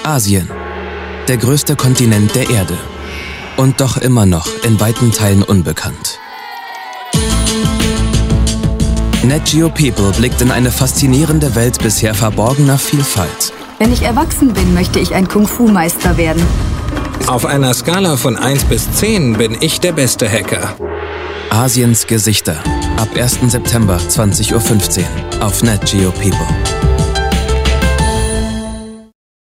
Asien. Der größte Kontinent der Erde. Und doch immer noch in weiten Teilen unbekannt. Nat Geo People blickt in eine faszinierende Welt bisher verborgener Vielfalt. Wenn ich erwachsen bin, möchte ich ein Kung-Fu-Meister werden. Auf einer Skala von 1 bis 10 bin ich der beste Hacker. Asiens Gesichter. Ab 1. September 20:15 Uhr auf Nat Geo People.